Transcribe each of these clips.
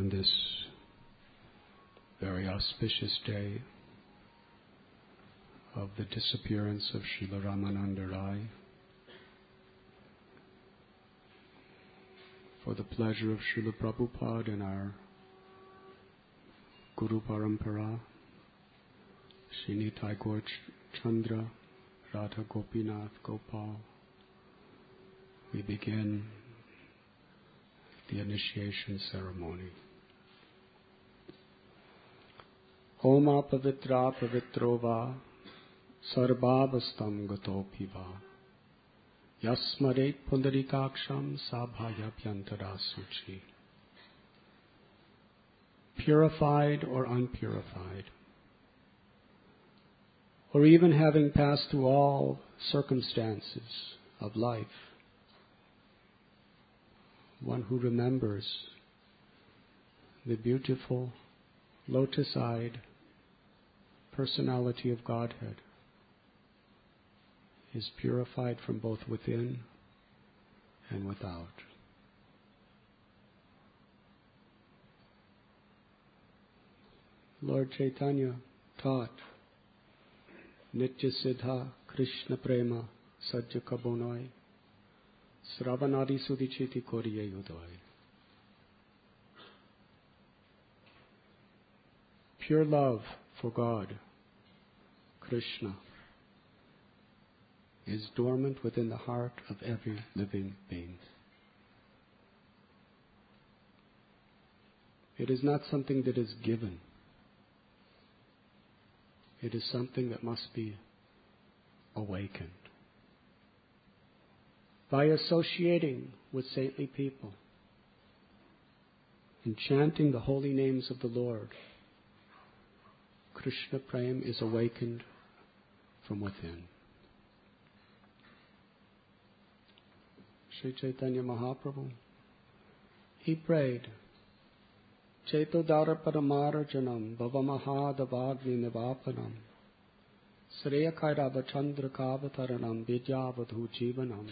on this very auspicious day of the disappearance of Srila Ramananda Rai, for the pleasure of Srila Prabhupada and our Guru Parampara, Shri Nitai Gaur Chandra, Radha Gopinath Gopal, we begin the initiation ceremony. Oma pavitra pavitro va sarvavastam gatopi va yasmaret pundarikaksham sabhaya pyantara suchi. Purified or unpurified, or even having passed through all circumstances of life, one who remembers the beautiful, lotus-eyed personality of Godhead is purified from both within and without. Lord Chaitanya taught Nitya Siddha Krishna Prema Sajja Kabonoi Sravanadi Sudichiti Koriye Udoi. Pure love for God, Krishna, is dormant within the heart of every living being. It is not something that is given. It is something that must be awakened. By associating with saintly people and chanting the holy names of the Lord, Krishna Prem is awakened from within. Sri Chaitanya Mahaprabhu, he prayed, Chaitodara Paramarjanam Bhavamahadavagni Nivapanam Sreyakairava Chandra Kavataranam Vidyavadhu Jivanam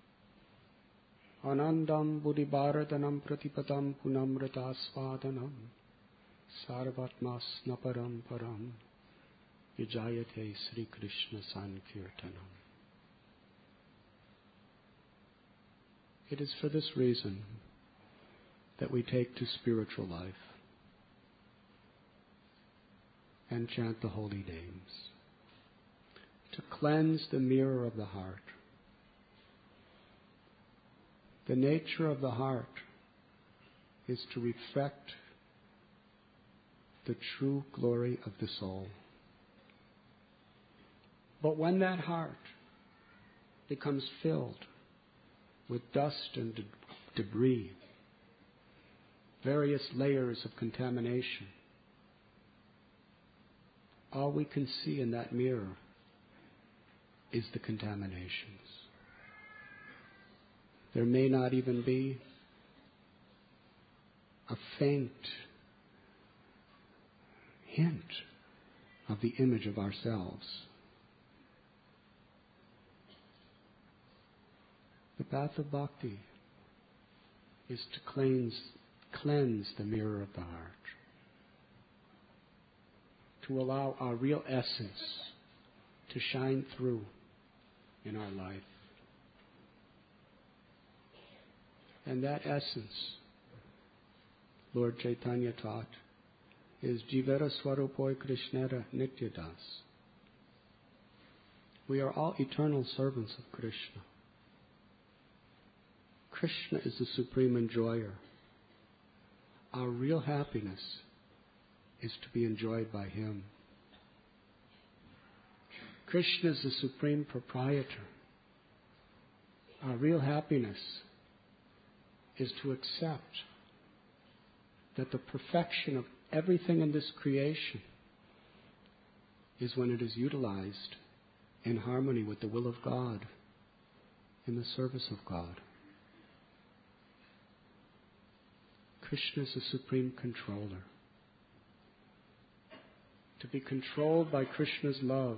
Anandam Buddhibharadanam Pratipadam Punamritasvadanam Sarvatmas Naparam Param Vijayate Sri Krishna Sankirtanam. It is for this reason that we take to spiritual life and chant the holy names, to cleanse the mirror of the heart. The nature of the heart is to reflect the true glory of the soul. But when that heart becomes filled with dust and debris, various layers of contamination, all we can see in that mirror is the contaminations. There may not even be a faint hint of the image of ourselves. The path of bhakti is to cleanse the mirror of the heart, to allow our real essence to shine through in our life. And that essence, Lord Chaitanya taught, is Jivara Swarupoi Krishnera Nityadas. We are all eternal servants of Krishna. Krishna is the supreme enjoyer. Our real happiness is to be enjoyed by Him. Krishna is the supreme proprietor. Our real happiness is to accept that the perfection of everything in this creation is when it is utilized in harmony with the will of God, in the service of God. Krishna is the supreme controller. To be controlled by Krishna's love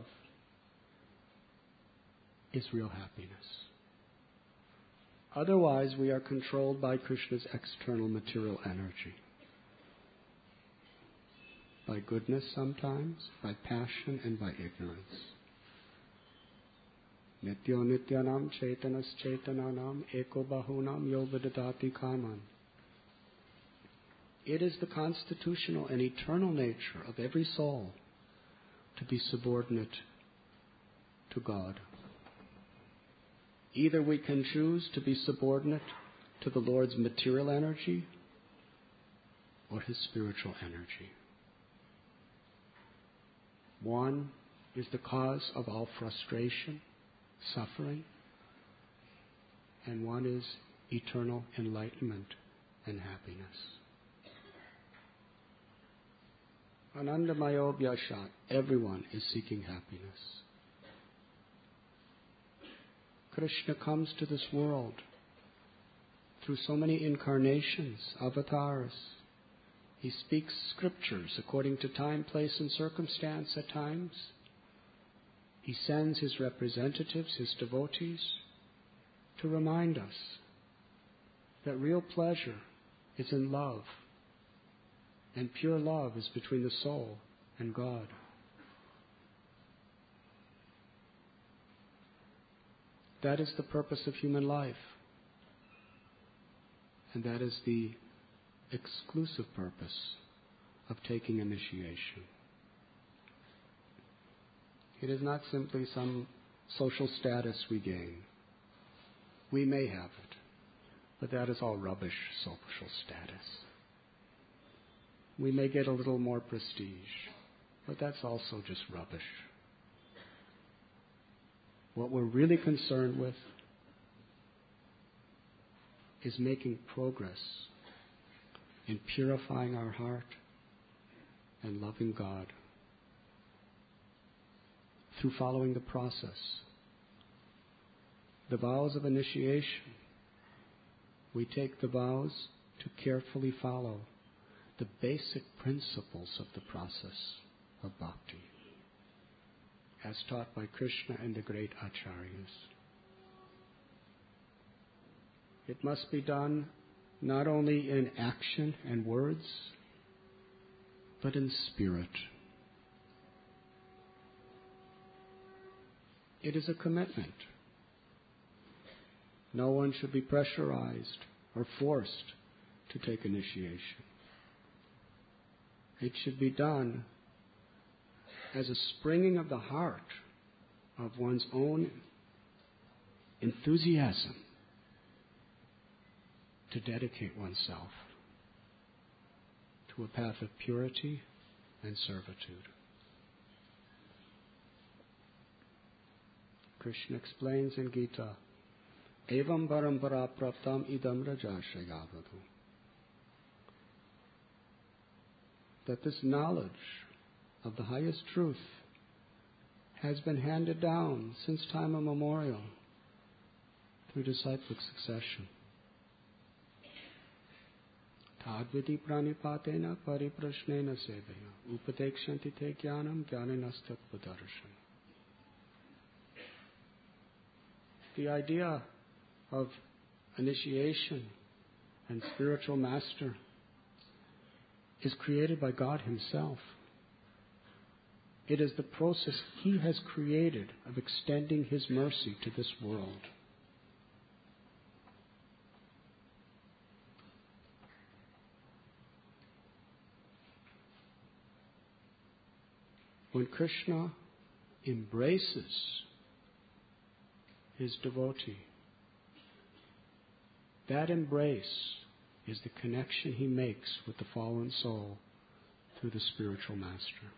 is real happiness. Otherwise, we are controlled by Krishna's external material energy. by goodness sometimes, by passion, and by ignorance. Nityo nityanam chaitanas chaitananam eko bahunam yo vidadati kaman. It is the constitutional and eternal nature of every soul to be subordinate to God. Either we can choose to be subordinate to the Lord's material energy or His spiritual energy. One is the cause of all frustration, suffering, and one is eternal enlightenment and happiness. Anandamayo Vyashat, everyone is seeking happiness. Krishna comes to this world through so many incarnations, avatars. He speaks scriptures according to time, place, and circumstance at times. He sends His representatives, His devotees, to remind us that real pleasure is in love, and pure love is between the soul and God. That is the purpose of human life, and that is the exclusive purpose of taking initiation. It is not simply some social status we gain. We may have it, but that is all rubbish, social status. We may get a little more prestige, but that's also just rubbish. What we're really concerned with is making progress in purifying our heart and loving God through following the process. The vows of initiation, we take the vows to carefully follow the basic principles of the process of bhakti, as taught by Krishna and the great acharyas. It must be done not only in action and words, but in spirit. It is a commitment. No one should be pressurized or forced to take initiation. It should be done as a springing of the heart of one's own enthusiasm to dedicate oneself to a path of purity and servitude. Krishna explains in Gita, Evam parampara praptam idam rajashayavadu, that this knowledge of the highest truth has been handed down since time immemorial through disciplic succession. Tadviti pranipatena pariprashnena sevaya upadekshanti te jnanam jnanenastat padarshan. The idea of initiation and spiritual master is created by God Himself. It is the process He has created of extending His mercy to this world. When Krishna embraces His devotee, that embrace is the connection He makes with the fallen soul through the spiritual master.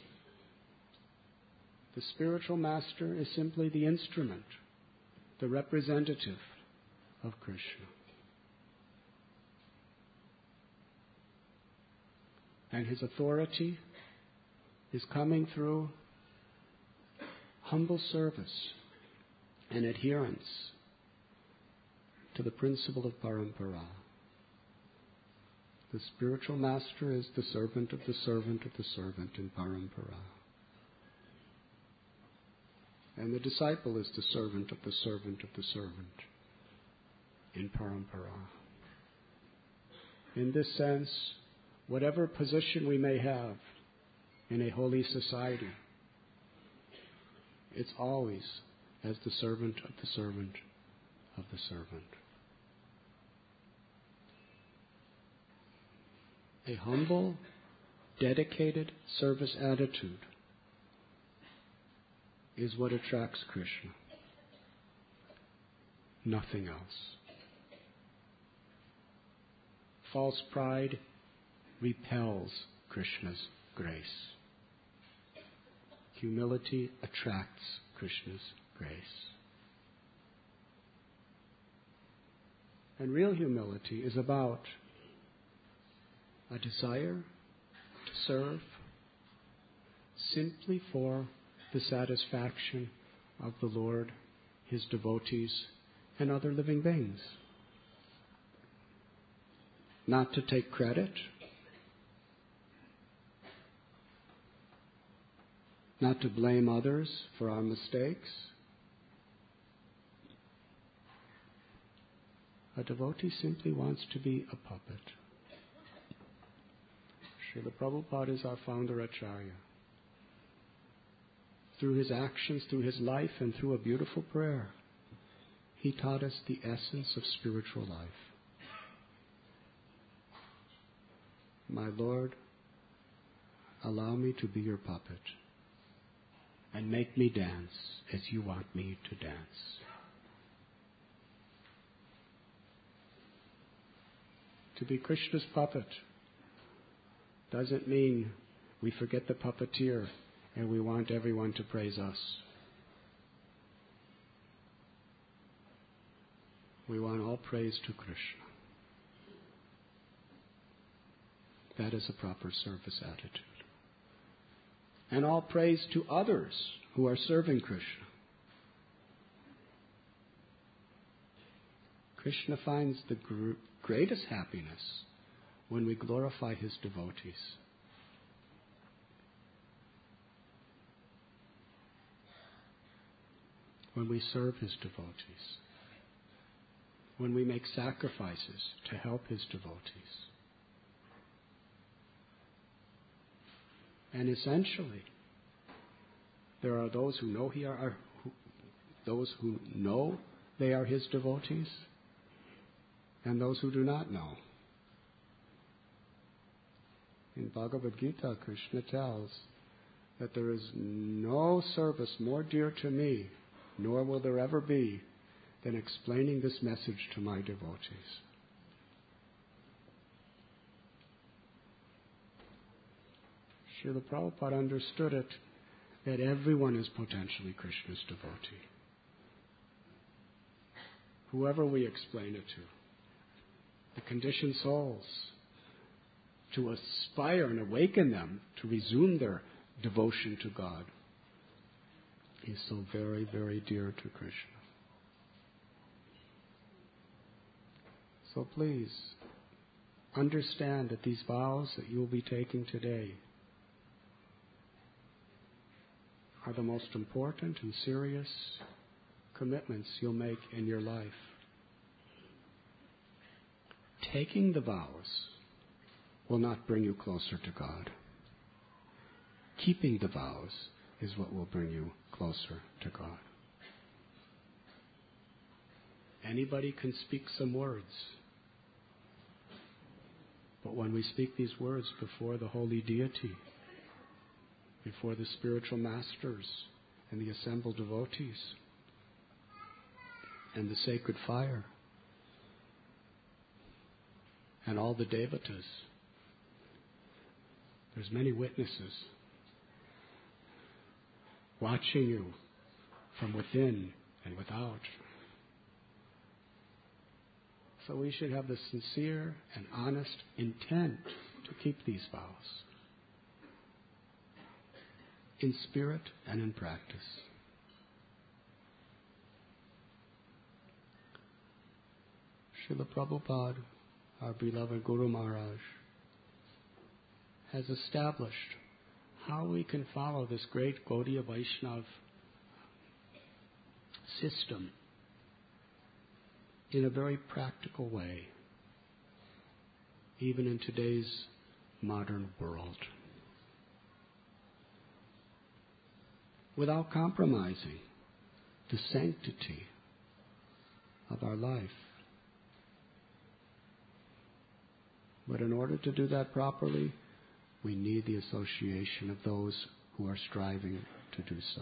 The spiritual master is simply the instrument, the representative of Krishna. And His authority is coming through humble service and adherence to the principle of parampara. The spiritual master is the servant of the servant of the servant in parampara. And the disciple is the servant of the servant of the servant in parampara. In this sense, whatever position we may have in a holy society, it's always as the servant of the servant of the servant. A humble, dedicated service attitude is what attracts Krishna. Nothing else. False pride repels Krishna's grace. Humility attracts Krishna's grace. And real humility is about a desire to serve simply for the satisfaction of the Lord, His devotees, and other living beings. Not to take credit, not to blame others for our mistakes. A devotee simply wants to be a puppet. Srila Prabhupada is our founder Acharya. Through his actions, through his life, and through a beautiful prayer, he taught us the essence of spiritual life. My Lord, allow me to be your puppet and make me dance as you want me to dance. To be Krishna's puppet doesn't mean we forget the puppeteer and we want everyone to praise us. We want all praise to Krishna. That is a proper service attitude. And all praise to others who are serving Krishna. Krishna finds the greatest happiness when we glorify His devotees. When we serve His devotees. When we make sacrifices to help His devotees. And essentially, there are those who know those who know they are His devotees, and those who do not know. In Bhagavad Gita, Krishna tells that there is no service more dear to me, nor will there ever be, than explaining this message to my devotees. Srila Prabhupada understood it, that everyone is potentially Krishna's devotee. Whoever we explain it to. The conditioned souls. To aspire and awaken them to resume their devotion to God is so very, very dear to Krishna. So please, understand that these vows that you will be taking today are the most important and serious commitments you'll make in your life. Taking the vows will not bring you closer to God. Keeping the vows is what will bring you closer to God. Anybody can speak some words, but when we speak these words before the holy deity, before the spiritual masters and the assembled devotees and the sacred fire and all the devatas, there's many witnesses watching you from within and without. So we should have the sincere and honest intent to keep these vows in spirit and in practice. Srila Prabhupada, our beloved Guru Maharaj, has established how we can follow this great Gaudiya Vaishnav system in a very practical way, even in today's modern world. without compromising the sanctity of our life. But in order to do that properly, we need the association of those who are striving to do so.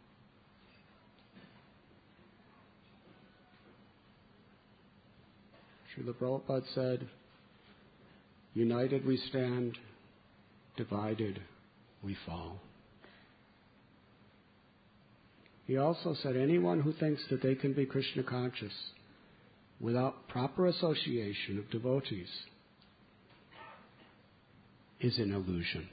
Srila Prabhupada said, "United we stand, divided we fall." He also said, anyone who thinks that they can be Krishna conscious without proper association of devotees is an illusion.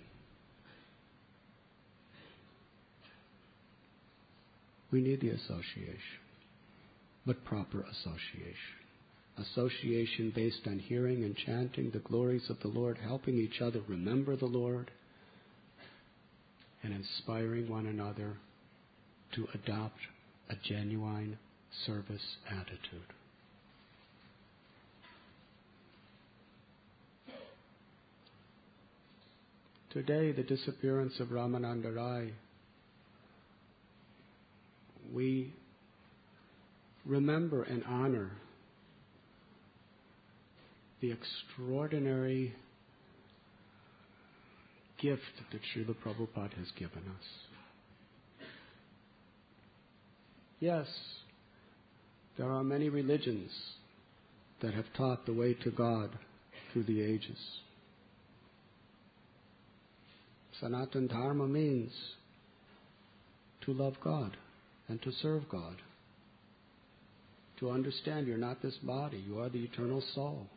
We need the association, but proper association. Association based on hearing and chanting the glories of the Lord, helping each other remember the Lord, and inspiring one another to adopt a genuine service attitude. Today, the disappearance of Ramananda Rai, we remember and honor the extraordinary gift that Srila Prabhupada has given us. Yes, there are many religions that have taught the way to God through the ages. Sanatana Dharma means to love God and to serve God. To understand you're not this body, you are the eternal soul.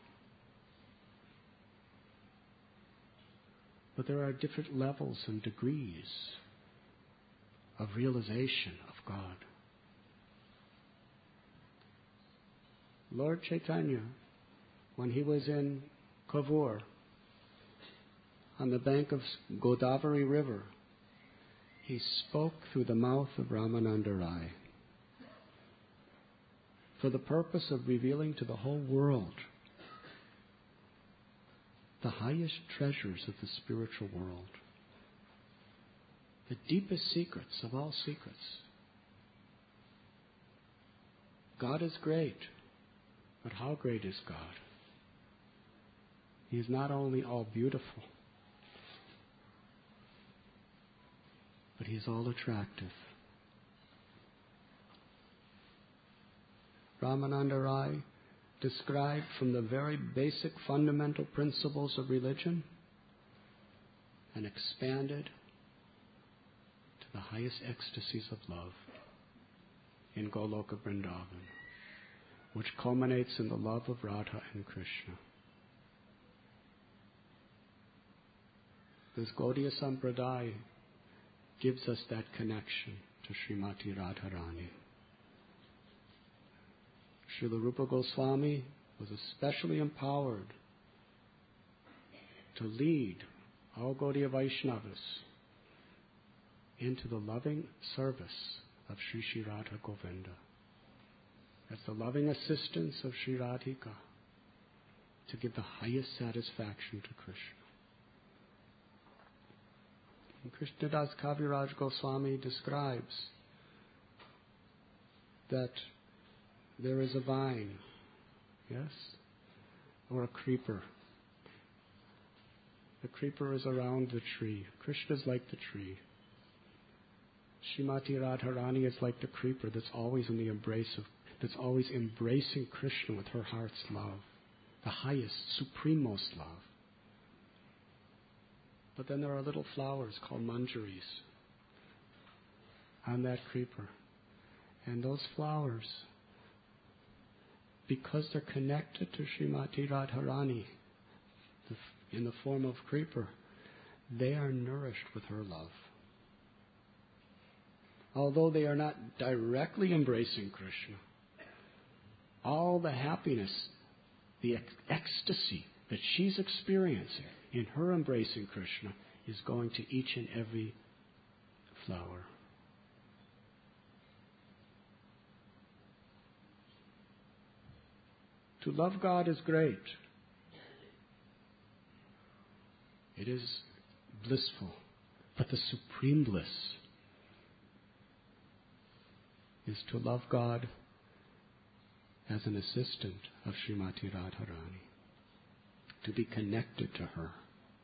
But there are different levels and degrees of realization of God. Lord Chaitanya, when he was in Kovur, on the bank of Godavari River, he spoke through the mouth of Ramananda Rai for the purpose of revealing to the whole world the highest treasures of the spiritual world, the deepest secrets of all secrets. God is great, but how great is God? He is not only all beautiful, but He is all attractive. Ramananda Rai described from the very basic fundamental principles of religion and expanded to the highest ecstasies of love in Goloka Vrindavan, which culminates in the love of Radha and Krishna. This Gaudiya Sampradaya gives us that connection to Srimati Radharani. Srila Rupa Goswami was especially empowered to lead all Gaudiya Vaishnavas into the loving service of Sri Sri Radha Govinda as the loving assistance of Sri Radhika to give the highest satisfaction to Krishna. And Krishnadas Kaviraj Goswami describes that there is a vine, yes, or a creeper. The creeper is around the tree. Krishna is like the tree. Srimati Radharani is like the creeper that's always in the embrace of, that's always embracing Krishna with her heart's love, the highest, supremest love. But then there are little flowers called manjaris on that creeper. And those flowers, because they're connected to Srimati Radharani in the form of creeper, they are nourished with her love. Although they are not directly embracing Krishna, all the happiness, the ecstasy that she's experiencing in her embracing Krishna is going to each and every flower. To love God is great. It is blissful. But the supreme bliss is to love God as an assistant of Srimati Radharani, to be connected to her.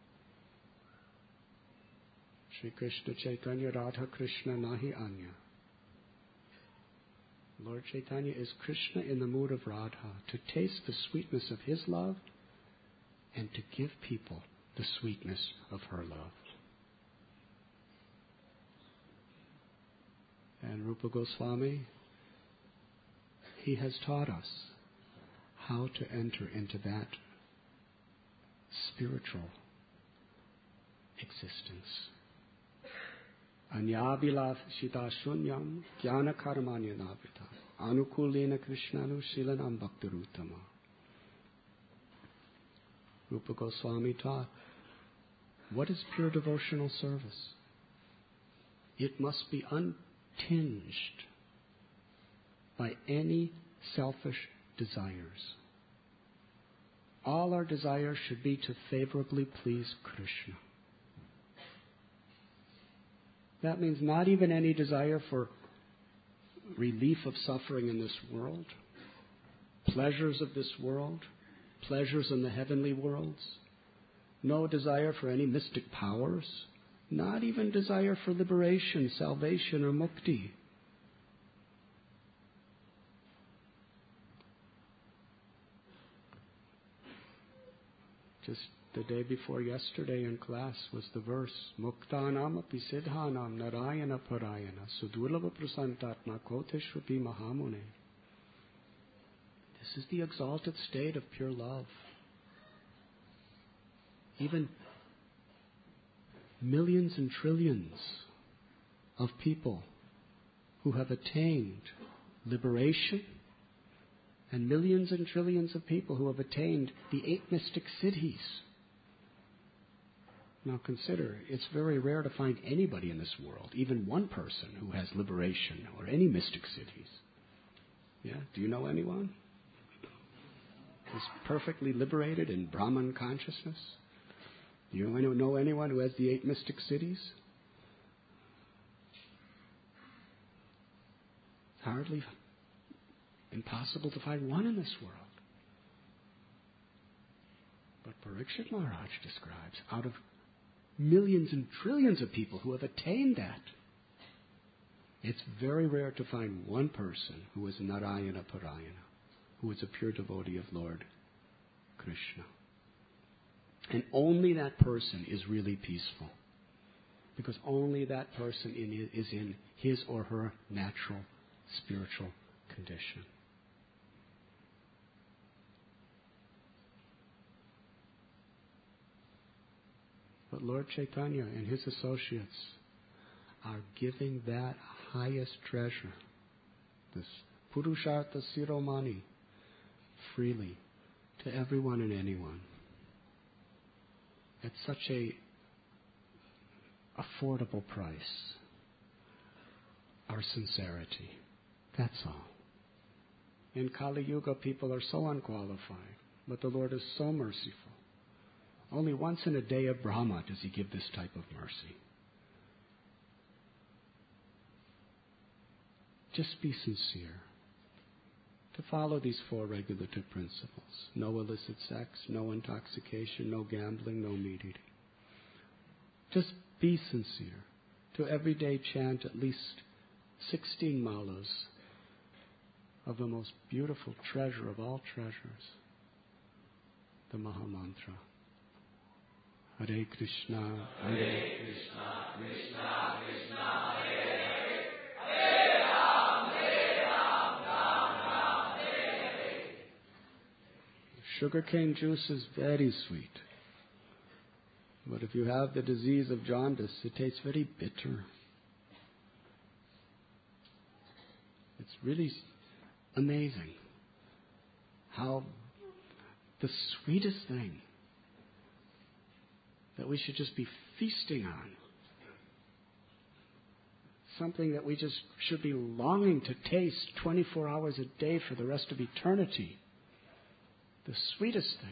Shri Krishna Chaitanya Radha Krishna Nahi Anya. Lord Chaitanya is Krishna in the mood of Radha, to taste the sweetness of his love and to give people the sweetness of her love. And Rupa Goswami, he has taught us how to enter into that spiritual existence. Anyabhilashita shunyam jnana karmanya navita anukulena krishnanu shilanam bhaktiruttama. Rupa Goswami taught, what is pure devotional service? It must be untinged by any selfish desires. All our desires should be to favorably please Krishna. That means not even any desire for relief of suffering in this world, pleasures of this world, pleasures in the heavenly worlds, no desire for any mystic powers, not even desire for liberation, salvation, or mukti. Just the day before yesterday in class was the verse, Muktanam api siddhanam narayana parayana sudurlava prasantatma koteshvapi mahamune. This is the exalted state of pure love. Even millions and trillions of people who have attained liberation, and millions and trillions of people who have attained the 8 mystic siddhis. Now consider, it's very rare to find anybody in this world, even one person who has liberation or any mystic siddhis. Yeah? Do you know anyone who's perfectly liberated in Brahman consciousness? Do you know anyone who has the 8 mystic siddhis? Hardly impossible to find one in this world. But Parikshit Maharaj describes, out of millions and trillions of people who have attained that, it's very rare to find one person who is Narayana Parayana, who is a pure devotee of Lord Krishna. And only that person is really peaceful, because only that person is in his or her natural spiritual condition. But Lord Chaitanya and his associates are giving that highest treasure, this Purushartha Siromani, freely to everyone and anyone. At such a affordable price. Our sincerity. That's all. In Kali Yuga, people are so unqualified, but the Lord is so merciful. Only once in a day of Brahma does he give this type of mercy. Just be sincere. To follow these 4 regulative principles. No illicit sex, no intoxication, no gambling, no meat eating. Just be sincere. To every day chant at least 16 malas of the most beautiful treasure of all treasures, the Mahamantra. Hare Krishna, Hare Krishna, Krishna Krishna, Hare Hare, Hare Ram, Ram Ram, Hare Hare. Sugarcane juice is very sweet. But if you have the disease of jaundice, it tastes very bitter. It's really amazing how the sweetest thing that we should just be feasting on, something that we just should be longing to taste 24 hours a day for the rest of eternity, the sweetest thing.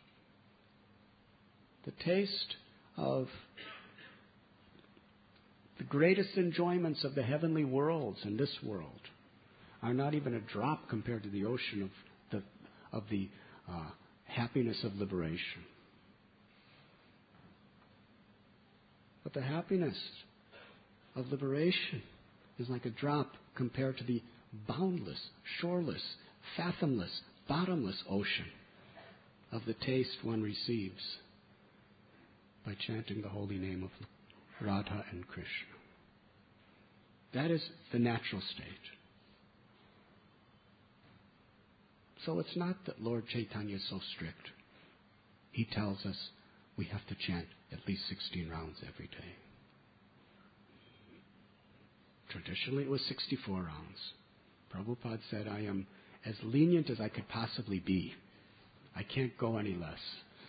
The taste of The greatest enjoyments of the heavenly worlds and this world are not even a drop compared to the ocean of the happiness of liberation. But the happiness of liberation is like a drop compared to the boundless, shoreless, fathomless, bottomless ocean of the taste one receives by chanting the holy name of Radha and Krishna. That is the natural state. So it's not that Lord Chaitanya is so strict. He tells us we have to chant at least 16 rounds every day. Traditionally it was 64 rounds. Prabhupada said, I am as lenient as I could possibly be. I can't go any less.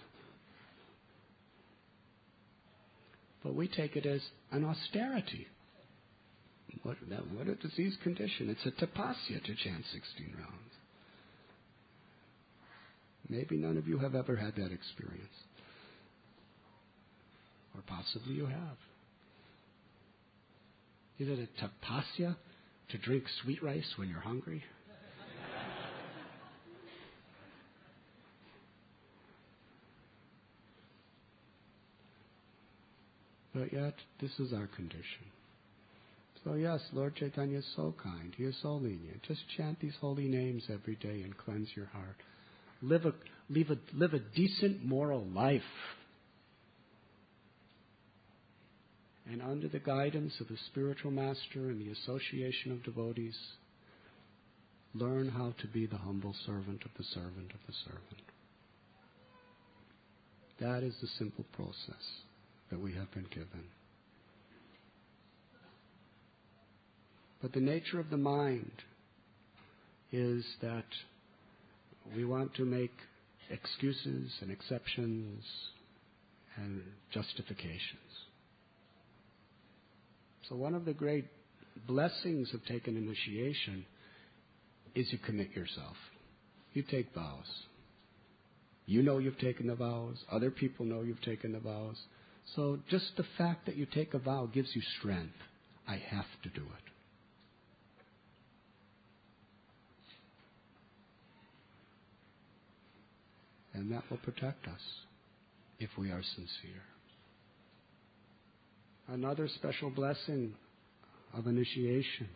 But we take it as an austerity. What a disease condition. It's a tapasya to chant 16 rounds. Maybe none of you have ever had that experience. Or possibly you have. Is it a tapasya to drink sweet rice when you're hungry? But yet, this is our condition. So yes, Lord Chaitanya is so kind. He is so lenient. Just chant these holy names every day and cleanse your heart. Live a decent moral life. And under the guidance of the spiritual master and the association of devotees, learn how to be the humble servant of the servant of the servant. That is the simple process that we have been given. But the nature of the mind is that we want to make excuses and exceptions and justifications. So one of the great blessings of taking initiation is you commit yourself. You take vows. You know you've taken the vows. Other people know you've taken the vows. So just the fact that you take a vow gives you strength. I have to do it. And that will protect us if we are sincere. Another special blessing of initiation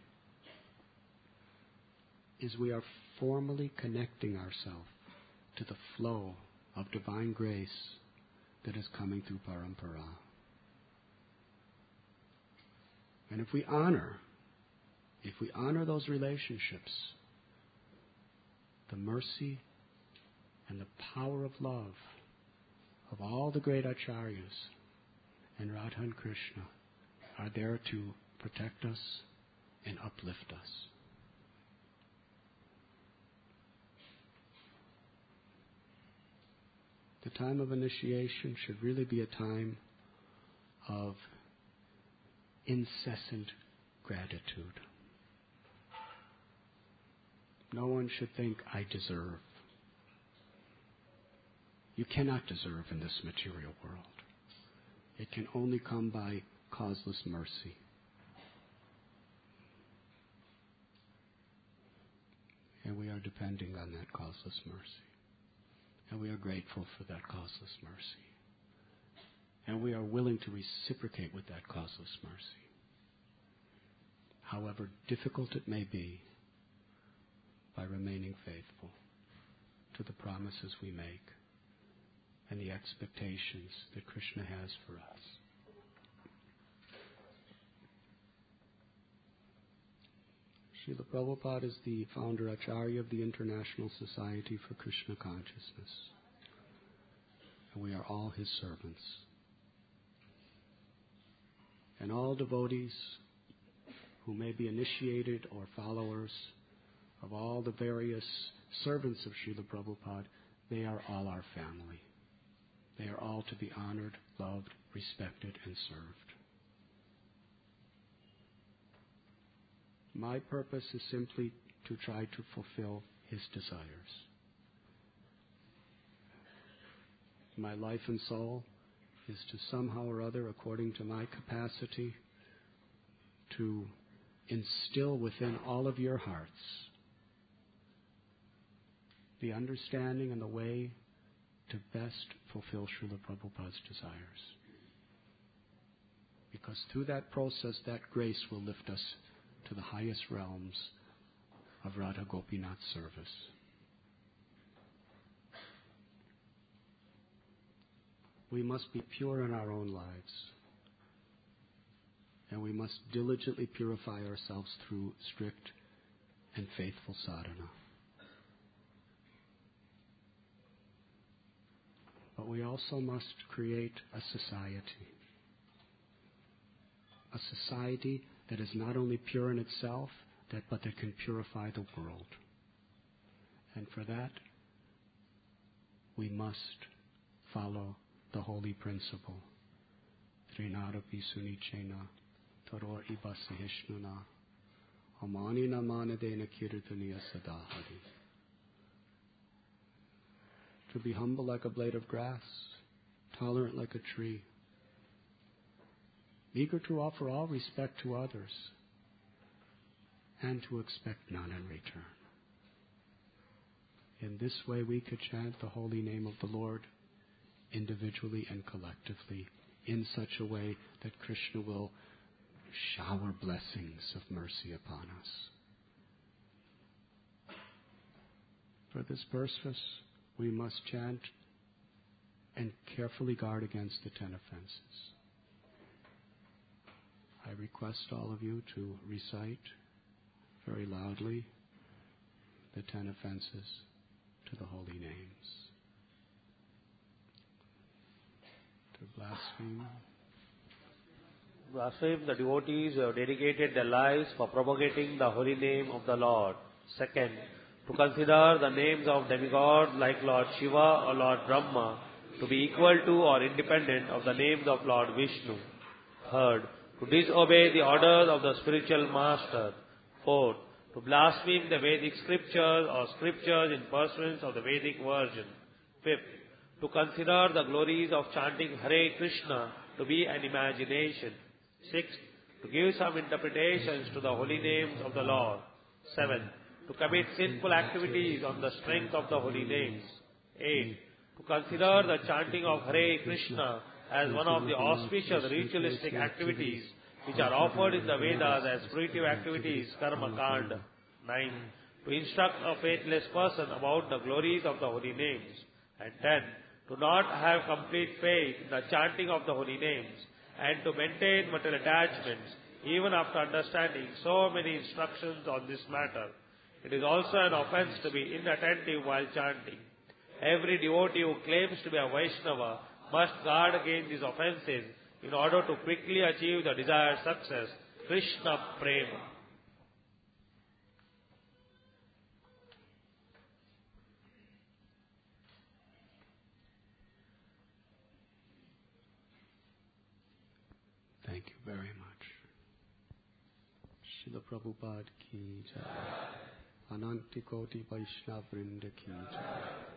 is we are formally connecting ourselves to the flow of divine grace that is coming through Parampara. And if we honor those relationships, the mercy and the power of love of all the great acharyas and Radha and Krishna are there to protect us and uplift us. The time of initiation should really be a time of incessant gratitude. No one should think, I deserve. You cannot deserve in this material world. It can only come by causeless mercy. And we are depending on that causeless mercy. And we are grateful for that causeless mercy. And we are willing to reciprocate with that causeless mercy. However difficult it may be, by remaining faithful to the promises we make and the expectations that Krishna has for us. Srila Prabhupada is the founder Acharya of the International Society for Krishna Consciousness. And we are all his servants. And all devotees who may be initiated or followers of all the various servants of Srila Prabhupada, they are all our family. They are all to be honored, loved, respected, and served. My purpose is simply to try to fulfill his desires. My life and soul is to somehow or other, according to my capacity, to instill within all of your hearts the understanding and the way to best fulfill Srila Prabhupada's desires. Because through that process, that grace will lift us to the highest realms of Radha Gopinath's service. We must be pure in our own lives. And we must diligently purify ourselves through strict and faithful sadhana. But we also must create a society. A society that is not only pure in itself, but that can purify the world. And for that, we must follow the holy principle. Trinarapi sunichena, taro ibasihishnuna, amanina manadena kirtaniya sadahari. To be humble like a blade of grass, tolerant like a tree, eager to offer all respect to others, and to expect none in return. In this way we could chant the holy name of the Lord individually and collectively in such a way that Krishna will shower blessings of mercy upon us. For this purpose, we must chant and carefully guard against the 10 offenses. I request all of you to recite very loudly the 10 offenses to the holy names. To blaspheme. Blaspheme, the devotees who have dedicated their lives for propagating the holy name of the Lord. Second, to consider the names of demigods like Lord Shiva or Lord Brahma to be equal to or independent of the names of Lord Vishnu. Third, to disobey the orders of the spiritual master. Fourth, to blaspheme the Vedic scriptures or scriptures in pursuance of the Vedic version. Fifth, to consider the glories of chanting Hare Krishna to be an imagination. Sixth, to give some interpretations to the holy names of the Lord. Seventh, to commit sinful activities on the strength of the holy names. Eighth, to consider the chanting of Hare Krishna as one of the auspicious ritualistic activities which are offered in the Vedas as spiritual activities, karma kanda. 9. To instruct a faithless person about the glories of the holy names. And 10. To not have complete faith in the chanting of the holy names and to maintain material attachments even after understanding so many instructions on this matter. It is also an offense to be inattentive while chanting. Every devotee who claims to be a Vaishnava must guard against these offenses in order to quickly achieve the desired success. Krishna Prema. Thank you very much. Srila Prabhupada ki jai. Anantikoti Vaishnava Vrinda ki jai.